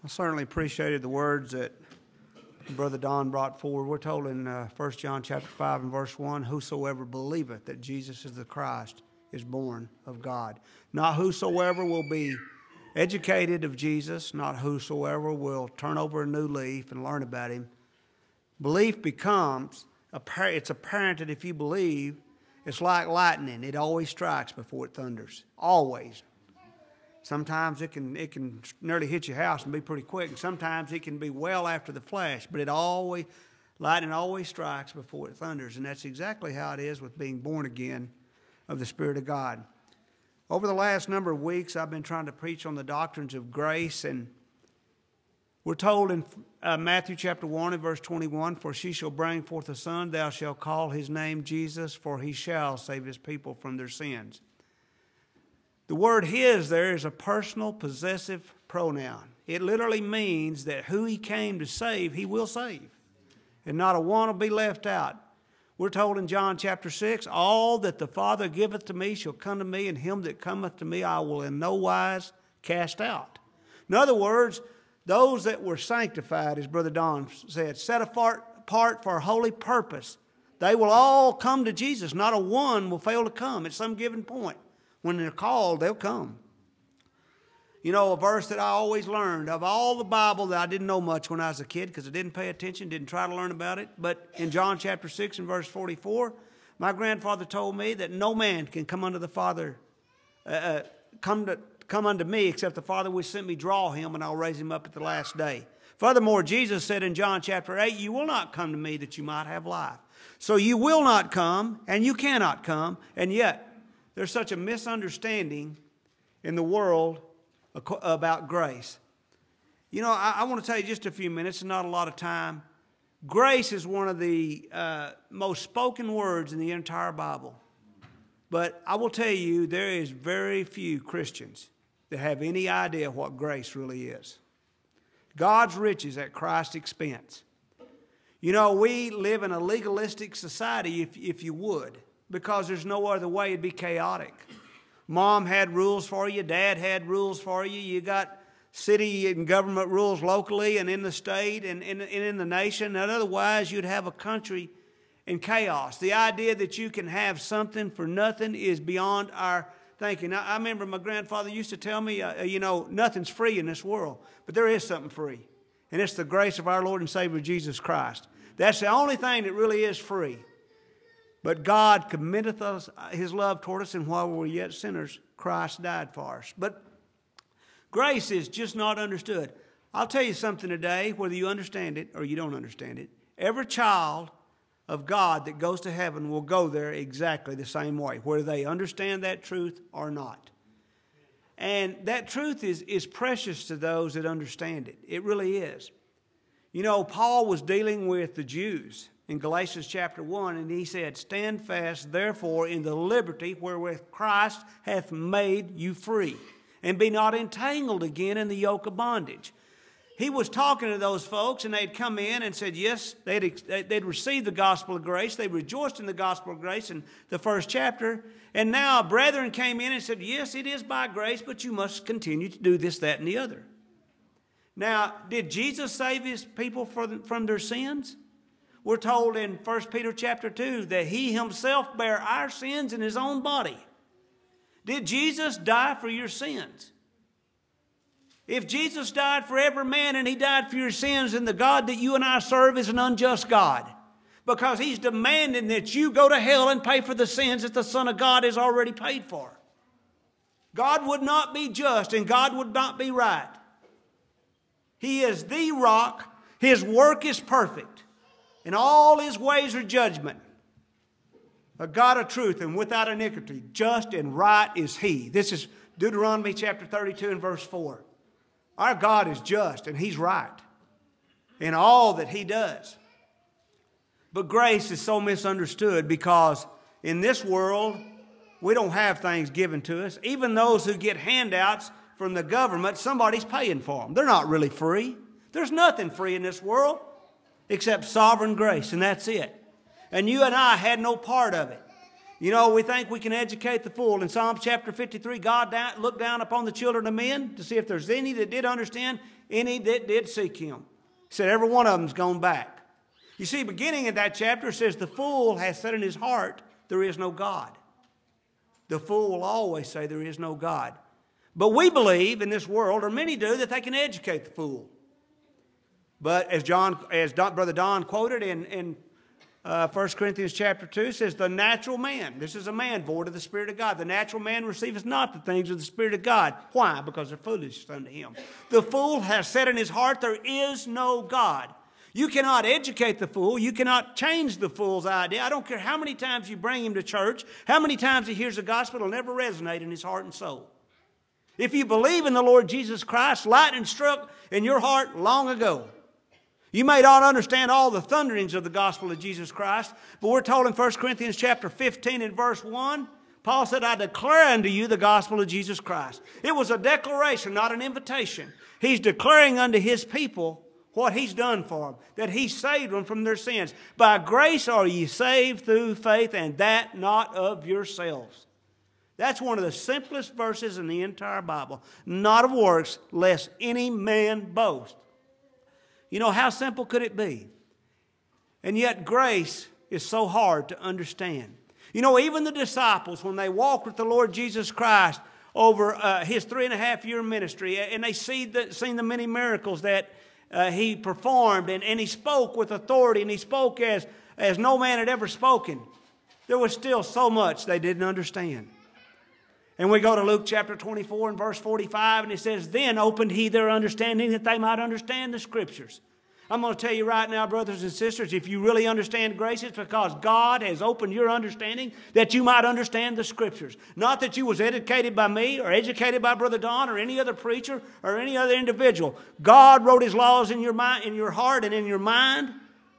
I certainly appreciated the words that Brother Don brought forward. We're told in 1 John chapter 5 and verse 1, whosoever believeth that Jesus is the Christ is born of God. Not whosoever will be educated of Jesus, not whosoever will turn over a new leaf and learn about him. Belief becomes, it's apparent that if you believe, it's like lightning. It always strikes before it thunders. Always. Sometimes it can nearly hit your house and be pretty quick. And sometimes it can be well after the flash. But lightning always strikes before it thunders. And that's exactly how it is with being born again of the Spirit of God. Over the last number of weeks, I've been trying to preach on the doctrines of grace. And we're told in Matthew chapter 1 and verse 21, for she shall bring forth a son, thou shalt call his name Jesus, for he shall save his people from their sins. The word his there is a personal possessive pronoun. It literally means that who he came to save, he will save. And not a one will be left out. We're told in John chapter 6, all that the Father giveth to me shall come to me, and him that cometh to me I will in no wise cast out. In other words, those that were sanctified, as Brother Don said, set apart for a holy purpose, they will all come to Jesus. Not a one will fail to come at some given point. When they're called, they'll come. You know, a verse that I always learned, of all the Bible that I didn't know much when I was a kid because I didn't pay attention, didn't try to learn about it, but in John chapter 6 and verse 44, my grandfather told me that no man can come unto the Father, come unto me except the Father which sent me draw him, and I'll raise him up at the last day. Furthermore, Jesus said in John chapter 8, you will not come to me that you might have life. So you will not come, and you cannot come, and yet there's such a misunderstanding in the world about grace. You know, I want to tell you just a few minutes, and not a lot of time. Grace is one of the most spoken words in the entire Bible. But I will tell you, there is very few Christians that have any idea what grace really is. God's riches at Christ's expense. You know, we live in a legalistic society, if you would, because there's no other way. It'd be chaotic. Mom had rules for you. Dad had rules for you. You got city and government rules locally and in the state and in the nation. And otherwise, you'd have a country in chaos. The idea that you can have something for nothing is beyond our thinking. I remember my grandfather used to tell me, nothing's free in this world. But there is something free. And it's the grace of our Lord and Savior Jesus Christ. That's the only thing that really is free. But God committeth us his love toward us, and while we were yet sinners, Christ died for us. But grace is just not understood. I'll tell you something today, whether you understand it or you don't understand it. Every child of God that goes to heaven will go there exactly the same way, whether they understand that truth or not. And that truth is precious to those that understand it. It really is. You know, Paul was dealing with the Jews in Galatians chapter 1, and he said, stand fast, therefore, in the liberty wherewith Christ hath made you free, and be not entangled again in the yoke of bondage. He was talking to those folks, and they'd come in and said, yes, they'd received the gospel of grace. They rejoiced in the gospel of grace in the first chapter. And now brethren came in and said, yes, it is by grace, but you must continue to do this, that, and the other. Now, did Jesus save his people from their sins? We're told in 1 Peter chapter 2 that he himself bare our sins in his own body. Did Jesus die for your sins? If Jesus died for every man and he died for your sins, then the God that you and I serve is an unjust God. Because he's demanding that you go to hell and pay for the sins that the Son of God has already paid for. God would not be just and God would not be right. He is the rock. His work is perfect. And all his ways are judgment. A God of truth and without iniquity. Just and right is he. This is Deuteronomy chapter 32 and verse 4. Our God is just and he's right in all that he does. But grace is so misunderstood because in this world, we don't have things given to us. Even those who get handouts from the government, somebody's paying for them. They're not really free. There's nothing free in this world except sovereign grace, and that's it. And you and I had no part of it. You know, we think we can educate the fool. In Psalm chapter 53, God looked down upon the children of men to see if there's any that did understand. any that did seek him. He said every one of them's gone back. You see, beginning in that chapter, it says, the fool has said in his heart, there is no God. The fool will always say there is no God. But we believe in this world, or many do, that they can educate the fool. But as Brother Don quoted in 1 Corinthians chapter 2, says, the natural man, this is a man void of the Spirit of God. The natural man receiveth not the things of the Spirit of God. Why? Because they're foolish unto him. The fool has said in his heart, there is no God. You cannot educate the fool. You cannot change the fool's idea. I don't care how many times you bring him to church, how many times he hears the gospel, it'll never resonate in his heart and soul. If you believe in the Lord Jesus Christ, lightning struck in your heart long ago. You may not understand all the thunderings of the gospel of Jesus Christ, but we're told in 1 Corinthians chapter 15 and verse 1, Paul said, I declare unto you the gospel of Jesus Christ. It was a declaration, not an invitation. He's declaring unto his people what he's done for them, that he saved them from their sins. By grace are ye saved through faith, and that not of yourselves. That's one of the simplest verses in the entire Bible. Not of works, lest any man boast. You know, how simple could it be? And yet grace is so hard to understand. You know, even the disciples, when they walked with the Lord Jesus Christ over his 3.5-year ministry, and they seen the many miracles that he performed, and he spoke with authority, and he spoke as no man had ever spoken, there was still so much they didn't understand. And we go to Luke chapter 24 and verse 45, and it says, then opened he their understanding that they might understand the Scriptures. I'm going to tell you right now, brothers and sisters, if you really understand grace, it's because God has opened your understanding that you might understand the Scriptures. Not that you was educated by me or educated by Brother Don or any other preacher or any other individual. God wrote his laws in your mind, in your heart and in your mind.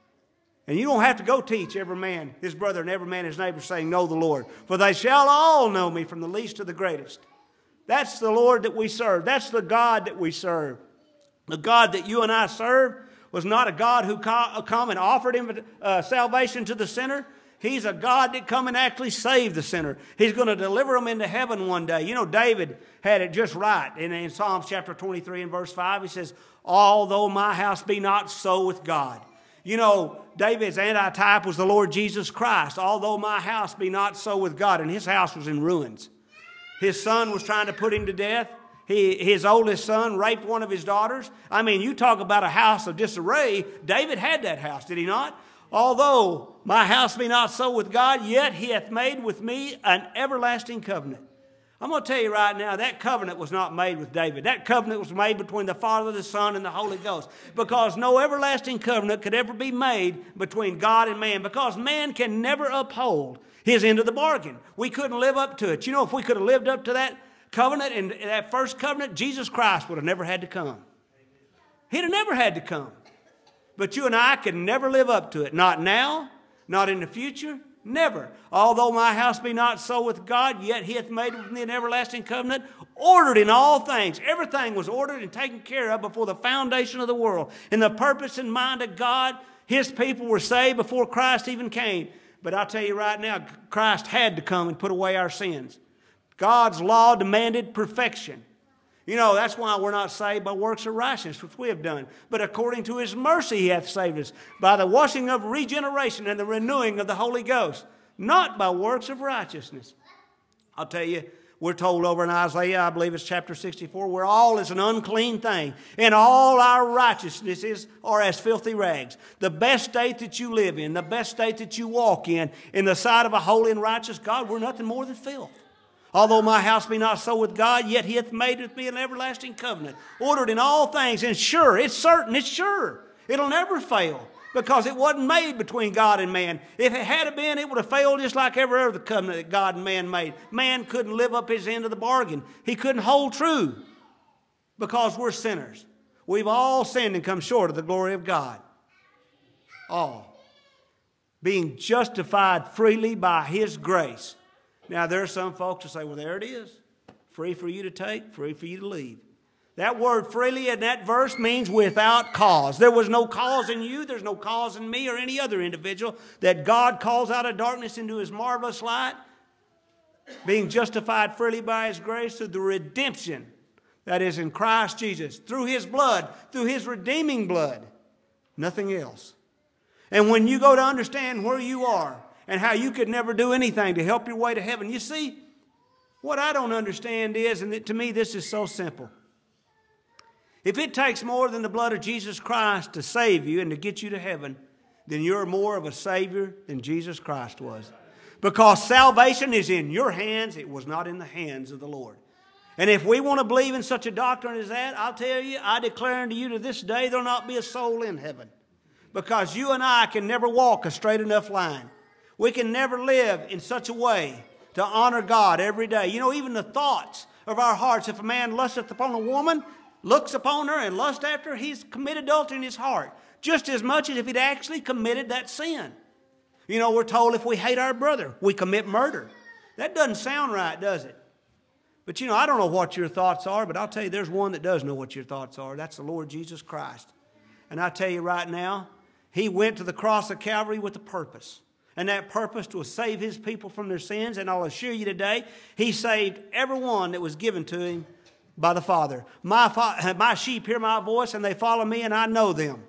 And you don't have to go teach every man his brother and every man his neighbor, saying, know the Lord. For they shall all know me, from the least to the greatest. That's the Lord that we serve. That's the God that we serve. The God that you and I serve was not a God who come and offered him salvation to the sinner. He's a God that come and actually save the sinner. He's going to deliver them into heaven one day. You know, David had it just right. In Psalms chapter 23 and verse 5, he says, although my house be not so with God. You know, David's antitype was the Lord Jesus Christ. Although my house be not so with God. And his house was in ruins. His son was trying to put him to death. His oldest son raped one of his daughters. I mean, you talk about a house of disarray. David had that house, did he not? Although my house be not so with God, yet he hath made with me an everlasting covenant. I'm going to tell you right now, that covenant was not made with David. That covenant was made between the Father, the Son, and the Holy Ghost. Because no everlasting covenant could ever be made between God and man. Because man can never uphold his end of the bargain. We couldn't live up to it. You know, if we could have lived up to that covenant, and that first covenant, Jesus Christ would have never had to come. He'd have never had to come. But you and I can never live up to it. Not now, not in the future, never. Although my house be not so with God, yet he hath made with me an everlasting covenant, ordered in all things. Everything was ordered and taken care of before the foundation of the world. In the purpose and mind of God, his people were saved before Christ even came. But I'll tell you right now, Christ had to come and put away our sins. God's law demanded perfection. You know, that's why we're not saved by works of righteousness, which we have done. But according to his mercy he hath saved us by the washing of regeneration and the renewing of the Holy Ghost, not by works of righteousness. I'll tell you, we're told over in Isaiah, I believe it's chapter 64, where all is an unclean thing, and all our righteousnesses are as filthy rags. The best state that you live in, the best state that you walk in the sight of a holy and righteous God, we're nothing more than filth. Although my house be not so with God, yet he hath made with me an everlasting covenant, ordered in all things, and sure, it's certain, it's sure. It'll never fail, because it wasn't made between God and man. If it had been, it would have failed just like every other covenant that God and man made. Man couldn't live up his end of the bargain. He couldn't hold true, because we're sinners. We've all sinned and come short of the glory of God. All. Being justified freely by his grace. Now, there are some folks who say, well, there it is. Free for you to take, free for you to leave. That word freely in that verse means without cause. There was no cause in you. There's no cause in me or any other individual that God calls out of darkness into his marvelous light. Being justified freely by his grace through the redemption That is in Christ Jesus, through His blood, through His redeeming blood. Nothing else. And when you go to understand where you are and how you could never do anything to help your way to heaven, you see, what I don't understand is, and to me this is so simple, if it takes more than the blood of Jesus Christ to save you and to get you to heaven, then you're more of a Savior than Jesus Christ was. Because salvation is in your hands, it was not in the hands of the Lord. And if we want to believe in such a doctrine as that, I'll tell you, I declare unto you to this day, there'll not be a soul in heaven. Because you and I can never walk a straight enough line. We can never live in such a way to honor God every day. You know, even the thoughts of our hearts, if a man lusteth upon a woman, looks upon her and lusts after her, he's committed adultery in his heart. Just as much as if he'd actually committed that sin. You know, we're told if we hate our brother, we commit murder. That doesn't sound right, does it? But you know, I don't know what your thoughts are, but I'll tell you there's one that does know what your thoughts are. That's the Lord Jesus Christ. And I tell you right now, He went to the cross of Calvary with a purpose. And that purpose was save His people from their sins. And I'll assure you today, He saved everyone that was given to Him by the Father. My sheep hear my voice, and they follow me, and I know them.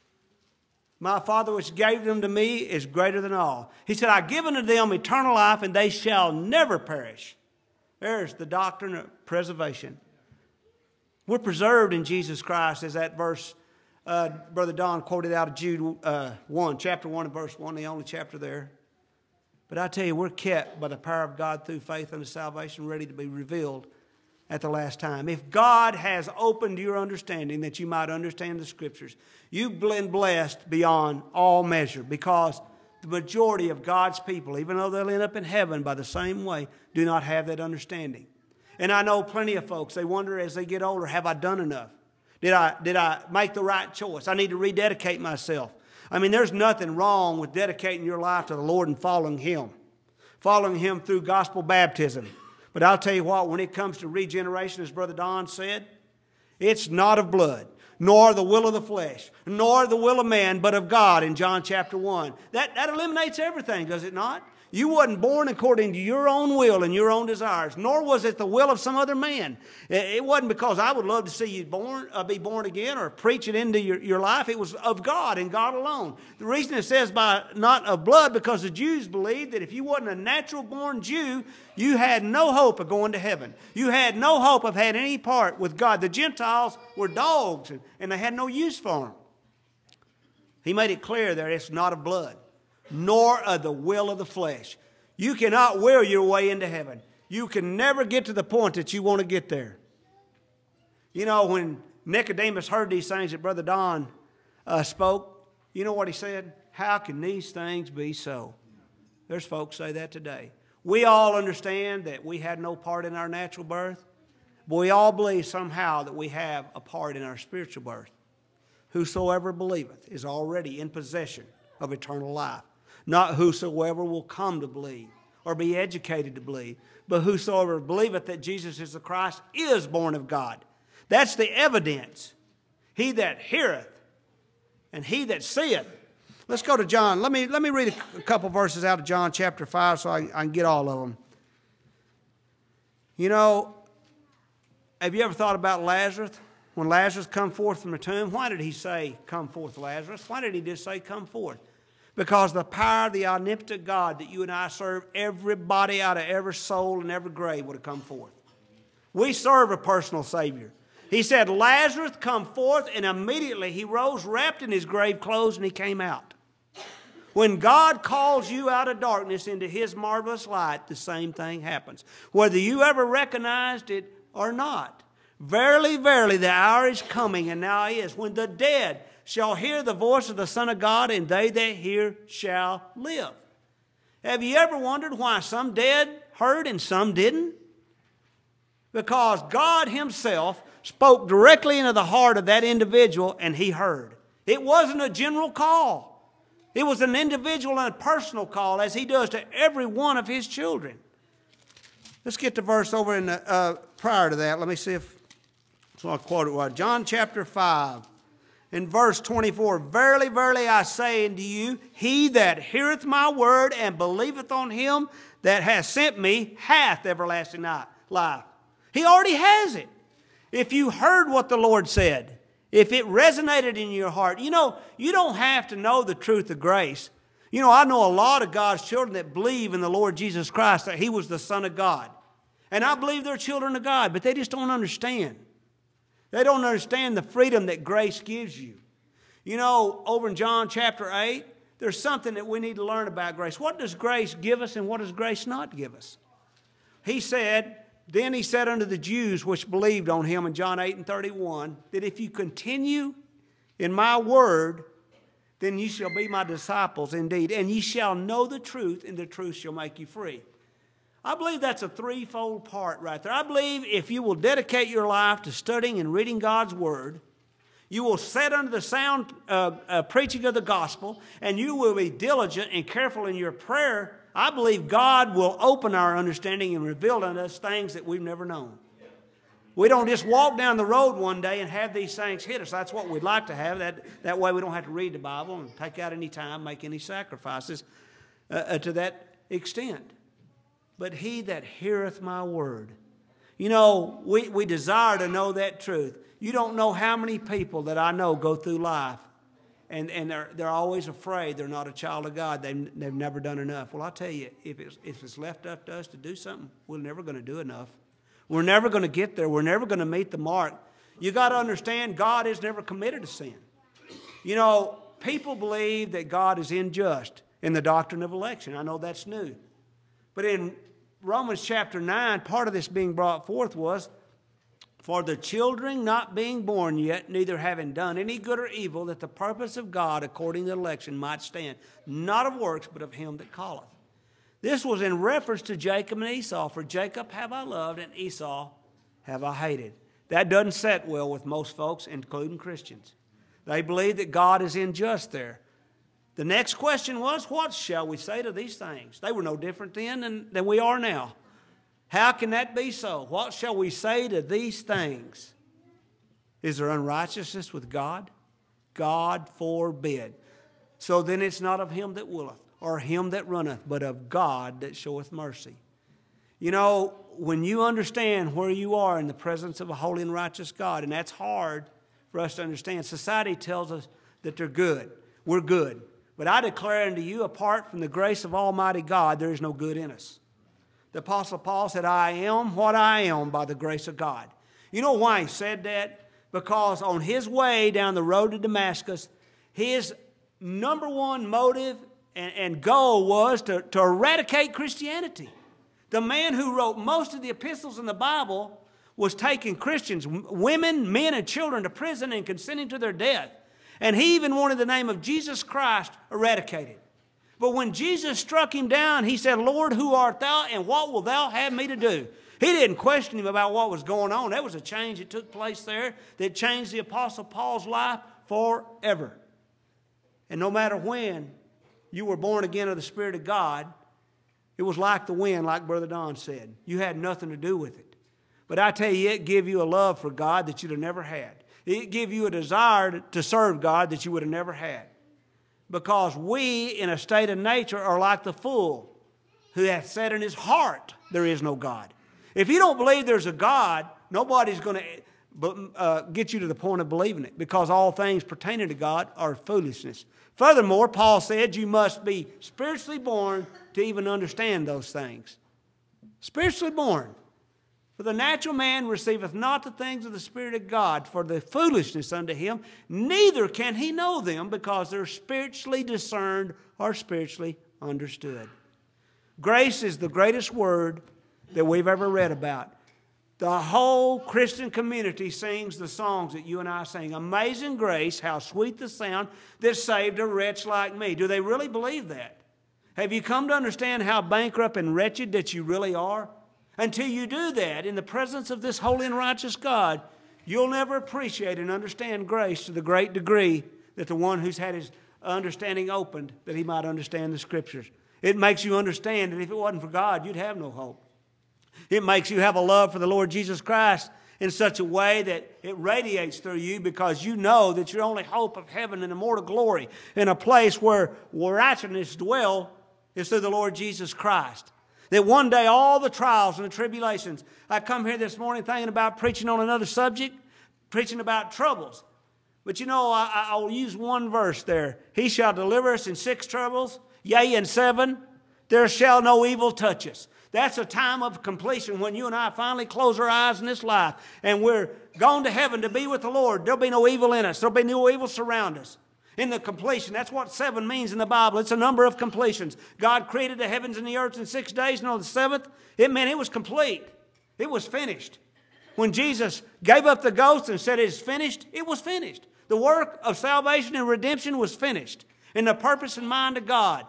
My Father which gave them to me is greater than all. He said, I've given to them eternal life, and they shall never perish. There's the doctrine of preservation. We're preserved in Jesus Christ, as that verse Brother Don quoted out of Jude 1, chapter 1 and verse 1, the only chapter there. But I tell you, we're kept by the power of God through faith unto salvation, ready to be revealed at the last time. If God has opened your understanding that you might understand the Scriptures, you've been blessed beyond all measure, because the majority of God's people, even though they'll end up in heaven by the same way, do not have that understanding. And I know plenty of folks, they wonder as they get older, have I done enough? Did I make the right choice? I need to rededicate myself. I mean, there's nothing wrong with dedicating your life to the Lord and following Him through gospel baptism. But I'll tell you what, when it comes to regeneration, as Brother Don said, it's not of blood, nor the will of the flesh, nor the will of man, but of God in John chapter 1. That eliminates everything, does it not? You wasn't born according to your own will and your own desires, nor was it the will of some other man. It wasn't because I would love to see you be born again or preach it into your life. It was of God and God alone. The reason it says by not of blood, because the Jews believed that if you wasn't a natural born Jew, you had no hope of going to heaven. You had no hope of having any part with God. The Gentiles were dogs and they had no use for them. He made it clear there it's not of blood, nor of the will of the flesh. You cannot will your way into heaven. You can never get to the point that you want to get there. You know, when Nicodemus heard these things that Brother Don spoke, you know what he said? How can these things be so? There's folks say that today. We all understand that we had no part in our natural birth, but we all believe somehow that we have a part in our spiritual birth. Whosoever believeth is already in possession of eternal life. Not whosoever will come to believe or be educated to believe, but whosoever believeth that Jesus is the Christ is born of God. That's the evidence. He that heareth and he that seeth. Let's go to John. Let me read a couple verses out of John chapter 5 so I can get all of them. You know, have you ever thought about Lazarus? When Lazarus come forth from the tomb, why did he say, come forth, Lazarus? Why did he just say, come forth? Because the power of the omnipotent God that you and I serve, everybody out of every soul and every grave would have come forth. We serve a personal Savior. He said, Lazarus, come forth, and immediately he rose wrapped in his grave clothes and he came out. When God calls you out of darkness into His marvelous light, the same thing happens. Whether you ever recognized it or not. Verily, verily, the hour is coming, and now is, when the dead shall hear the voice of the Son of God, and they that hear shall live. Have you ever wondered why some dead heard and some didn't? Because God Himself spoke directly into the heart of that individual, and he heard. It wasn't a general call. It was an individual and a personal call, as He does to every one of His children. Let's get the verse over in prior to that. Let me see if so I'll quote it right. John chapter 5. In verse 24, Verily, verily, I say unto you, he that heareth my word and believeth on Him that hath sent me hath everlasting life. He already has it. If you heard what the Lord said, if it resonated in your heart, you don't have to know the truth of grace. I know a lot of God's children that believe in the Lord Jesus Christ, that He was the Son of God. And I believe they're children of God, but they just don't understand. They don't understand the freedom that grace gives you. Over in John chapter 8, there's something that we need to learn about grace. What does grace give us and what does grace not give us? Then he said unto the Jews which believed on Him in John 8:31, that if you continue in my word, then ye shall be my disciples indeed, and ye shall know the truth, and the truth shall make you free. I believe that's a threefold part right there. I believe if you will dedicate your life to studying and reading God's word, you will sit under the sound preaching of the gospel, and you will be diligent and careful in your prayer. I believe God will open our understanding and reveal unto us things that we've never known. We don't just walk down the road one day and have these things hit us. That's what we'd like to have. That way we don't have to read the Bible and take out any time, make any sacrifices to that extent. But he that heareth my word. We desire to know that truth. You don't know how many people that I know go through life and they're always afraid they're not a child of God. They've never done enough. Well, I'll tell you, if it's left up to us to do something, we're never going to do enough. We're never going to get there. We're never going to meet the mark. You got to understand, God is never committed to sin. People believe that God is unjust in the doctrine of election. I know that's new. But in Romans chapter 9, part of this being brought forth was, for the children not being born yet, neither having done any good or evil, that the purpose of God according to election might stand, not of works, but of him that calleth. This was in reference to Jacob and Esau. For Jacob have I loved, and Esau have I hated. That doesn't set well with most folks, including Christians. They believe that God is unjust there. The next question was, what shall we say to these things? They were no different then than we are now. How can that be so? What shall we say to these things? Is there unrighteousness with God? God forbid. So then it's not of him that willeth, or him that runneth, but of God that showeth mercy. When you understand where you are in the presence of a holy and righteous God, and that's hard for us to understand. Society tells us that they're good. We're good. But I declare unto you, apart from the grace of Almighty God, there is no good in us. The Apostle Paul said, I am what I am by the grace of God. You know why he said that? Because on his way down the road to Damascus, his number one motive and goal was to eradicate Christianity. The man who wrote most of the epistles in the Bible was taking Christians, women, men, and children to prison and consenting to their death. And he even wanted the name of Jesus Christ eradicated. But when Jesus struck him down, he said, Lord, who art thou, and what wilt thou have me to do? He didn't question him about what was going on. There was a change that took place there that changed the Apostle Paul's life forever. And no matter when you were born again of the Spirit of God, it was like the wind, like Brother Don said. You had nothing to do with it. But I tell you, it gave you a love for God that you'd have never had. It gave you a desire to serve God that you would have never had. Because we, in a state of nature, are like the fool who hath said in his heart, there is no God. If you don't believe there's a God, nobody's going to get you to the point of believing it, because all things pertaining to God are foolishness. Furthermore, Paul said you must be spiritually born to even understand those things. Spiritually born. For the natural man receiveth not the things of the Spirit of God, for the foolishness unto him, neither can he know them, because they're spiritually discerned or spiritually understood. Grace is the greatest word that we've ever read about. The whole Christian community sings the songs that you and I sing. Amazing grace, how sweet the sound that saved a wretch like me. Do they really believe that? Have you come to understand how bankrupt and wretched that you really are? Until you do that in the presence of this holy and righteous God, you'll never appreciate and understand grace to the great degree that the one who's had his understanding opened, that he might understand the Scriptures. It makes you understand that if it wasn't for God, you'd have no hope. It makes you have a love for the Lord Jesus Christ in such a way that it radiates through you, because you know that your only hope of heaven and immortal glory in a place where righteousness dwell is through the Lord Jesus Christ. That one day all the trials and the tribulations. I come here this morning thinking about preaching on another subject, preaching about troubles. But you know, I'll use one verse there. He shall deliver us in 6 troubles, yea, in 7, there shall no evil touch us. That's a time of completion when you and I finally close our eyes in this life and we're gone to heaven to be with the Lord. There'll be no evil in us. There'll be no evil surround us. In the completion, that's what 7 means in the Bible. It's a number of completions. God created the heavens and the earth in 6 days, and on the 7th, it meant it was complete. It was finished. When Jesus gave up the ghost and said it's finished, it was finished. The work of salvation and redemption was finished in the purpose and mind of God.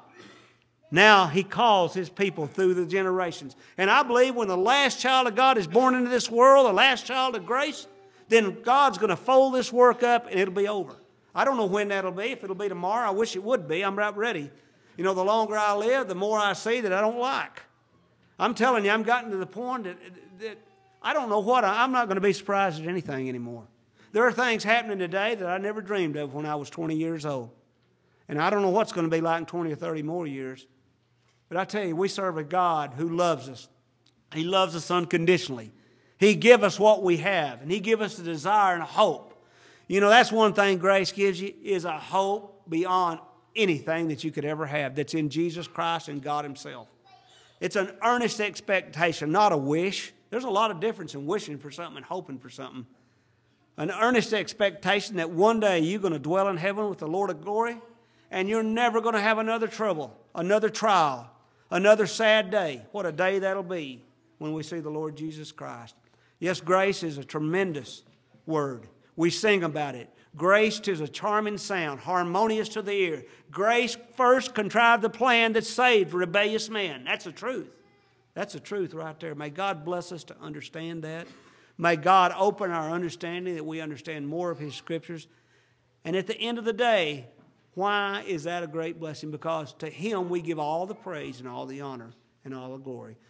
Now He calls His people through the generations. And I believe when the last child of God is born into this world, the last child of grace, then God's going to fold this work up and it'll be over. I don't know when that'll be. If it'll be tomorrow, I wish it would be. I'm right ready. You know, the longer I live, the more I see that I don't like. I'm telling you, I'm gotten to the point that I don't know what. I'm not going to be surprised at anything anymore. There are things happening today that I never dreamed of when I was 20 years old. And I don't know what's going to be like in 20 or 30 more years. But I tell you, we serve a God who loves us. He loves us unconditionally. He gives us what we have, and He gives us a desire and a hope. You know, that's one thing grace gives you, is a hope beyond anything that you could ever have that's in Jesus Christ and God Himself. It's an earnest expectation, not a wish. There's a lot of difference in wishing for something and hoping for something. An earnest expectation that one day you're going to dwell in heaven with the Lord of glory, and you're never going to have another trouble, another trial, another sad day. What a day that'll be when we see the Lord Jesus Christ. Yes, grace is a tremendous word. We sing about it. Grace is a charming sound, harmonious to the ear. Grace first contrived the plan that saved rebellious man. That's the truth. That's the truth right there. May God bless us to understand that. May God open our understanding that we understand more of His Scriptures. And at the end of the day, why is that a great blessing? Because to Him we give all the praise and all the honor and all the glory.